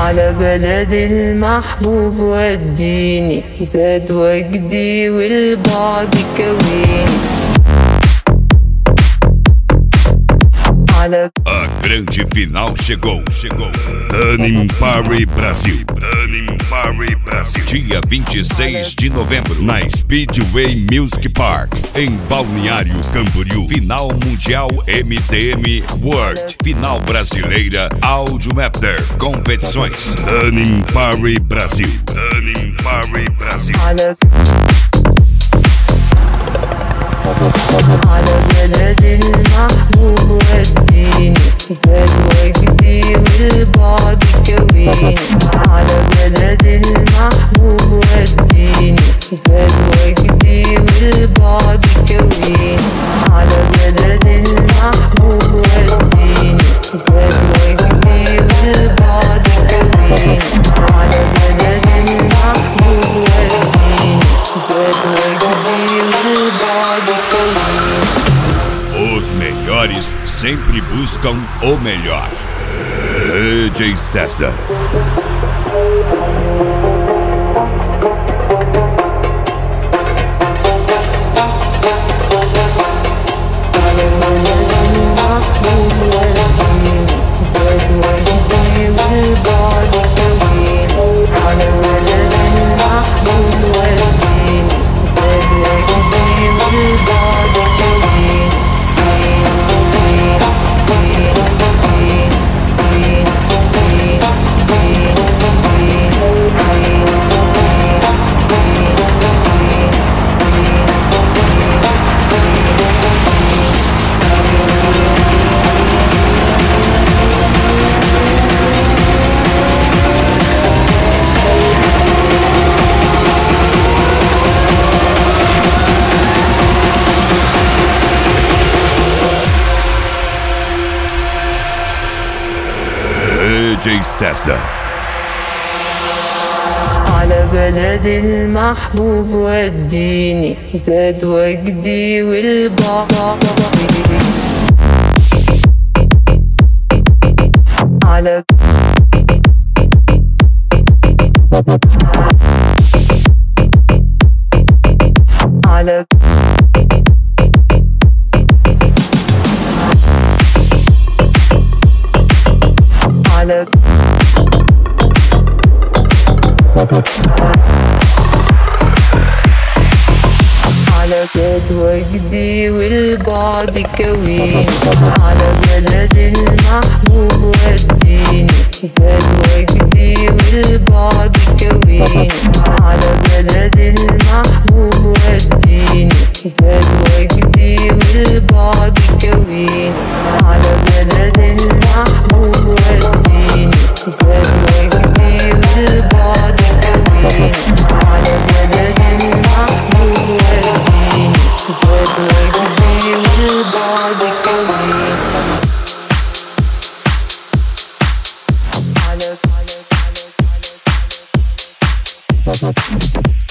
على بلدي المحبوب وديني، زاد وجدي والبعد كويني. A grande final chegou. Turning Party Brasil. Dia 26 de novembro, na Speedway Music Park, em Balneário Camboriú. Final Mundial MTM World. Final Brasileira Audio Master. Competições. Turning Party Brasil. على بلدي المحبوب وديني، زاد وجدي والبعد كويني. على بلدي المحبوب وديني، زاد وجدي والبعد كويني. على بلدي المحبوب وديني، زاد وجدي والبعد كويني. على بلدي المحبوب وديني، زاد وجدي والبعد كويني. Os melhores sempre buscam o melhor. DJ César. DJ César. على بلدي المحبوب وديني، زاد وجدي والبعد. على على على زاد وجدي والبعد كويني. على بلدي المحبوب وديني، زاد وجدي والبعد كويني. على بلدي المحبوب وديني، زاد وجدي والبعد كويني. على بلدي المحبوب وديني، زاد وجدي والبعد كويني. على بلدي المحبوب وديني، زاد وجدي والبعد كويني. على